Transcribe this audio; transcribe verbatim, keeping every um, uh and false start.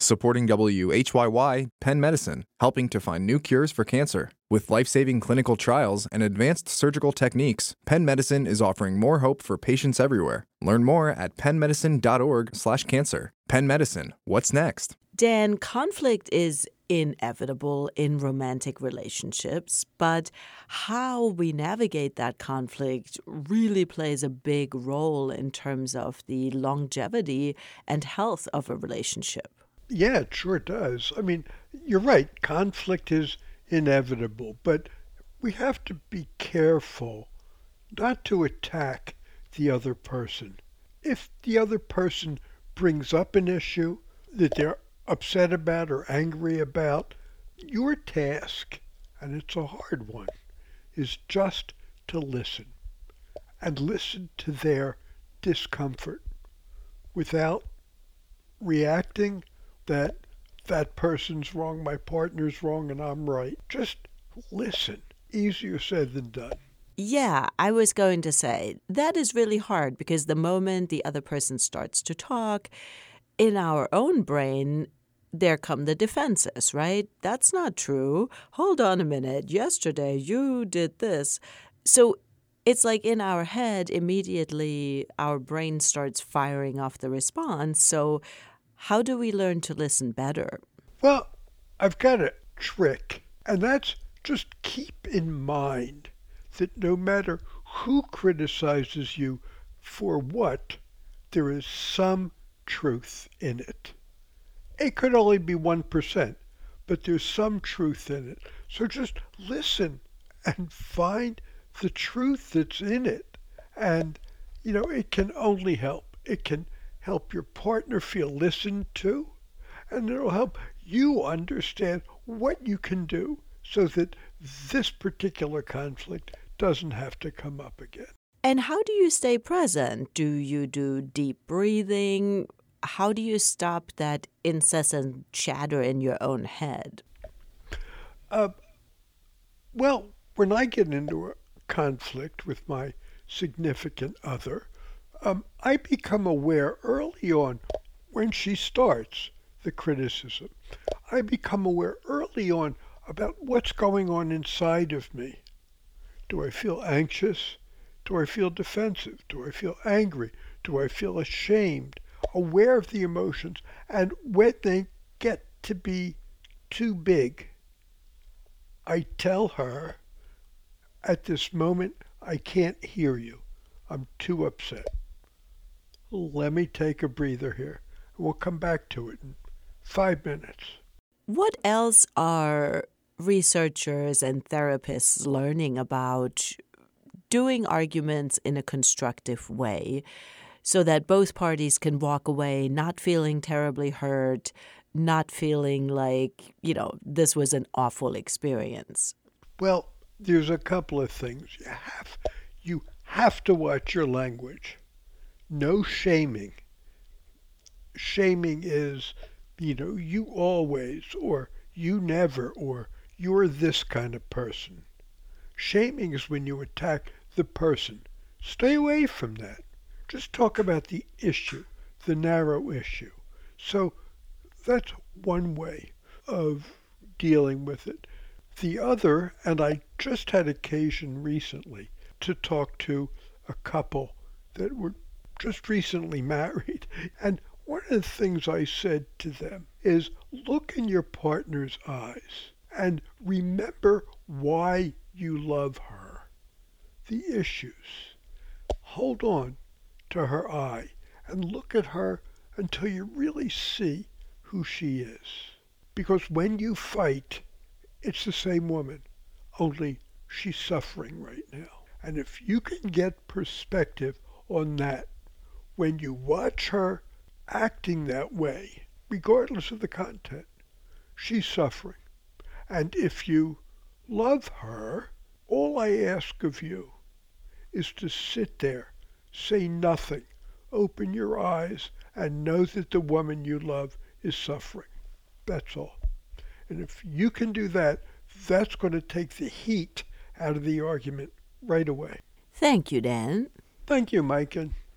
Supporting W H Y Y, Penn Medicine, helping to find new cures for cancer. With life-saving clinical trials and advanced surgical techniques, Penn Medicine is offering more hope for patients everywhere. Learn more at penn medicine dot org slash cancer. Penn Medicine, what's next? Dan, conflict is inevitable in romantic relationships, but how we navigate that conflict really plays a big role in terms of the longevity and health of a relationship. Yeah, it sure does. I mean, you're right. Conflict is inevitable, but we have to be careful not to attack the other person. If the other person brings up an issue that they're upset about or angry about, your task, and it's a hard one, is just to listen and listen to their discomfort without reacting that that person's wrong, my partner's wrong, and I'm right. Just listen. Easier said than done. Yeah, I was going to say, that is really hard because the moment the other person starts to talk, in our own brain, there come the defenses, right? That's not true. Hold on a minute. Yesterday you did this. So it's like in our head, immediately our brain starts firing off the response. So how do we learn to listen better? Well, I've got a trick, and that's just keep in mind that no matter who criticizes you for what, there is some truth in it. It could only be one percent, but there's some truth in it. So just listen and find the truth that's in it. And, you know, it can only help. It can help your partner feel listened to, and it'll help you understand what you can do so that this particular conflict doesn't have to come up again. And how do you stay present? Do you do deep breathing? How do you stop that incessant chatter in your own head? Uh, well, when I get into a conflict with my significant other, um, I become aware early on when she starts the criticism. I become aware early on about what's going on inside of me. Do I feel anxious? Do I feel defensive? Do I feel angry? Do I feel ashamed? Aware of the emotions. And when they get to be too big, I tell her, at this moment, I can't hear you. I'm too upset. Let me take a breather here. We'll come back to it in five minutes. What else are researchers and therapists learning about doing arguments in a constructive way so that both parties can walk away not feeling terribly hurt, not feeling like, you know, this was an awful experience? Well, there's a couple of things. You have, you have to watch your language. No shaming. Shaming is, you know, you always, or you never, or you're this kind of person. Shaming is when you attack the person. Stay away from that. Just talk about the issue, the narrow issue. So that's one way of dealing with it. The other, and I just had occasion recently to talk to a couple that were just recently married, and one of the things I said to them is look in your partner's eyes and remember why you love her, the issues. Hold on to her eye and look at her until you really see who she is. Because when you fight, it's the same woman, only she's suffering right now. And if you can get perspective on that, when you watch her acting that way, regardless of the content, she's suffering. And if you love her, all I ask of you is to sit there, say nothing, open your eyes, and know that the woman you love is suffering. That's all. And if you can do that, that's going to take the heat out of the argument right away. Thank you, Dan. Thank you, Mike. And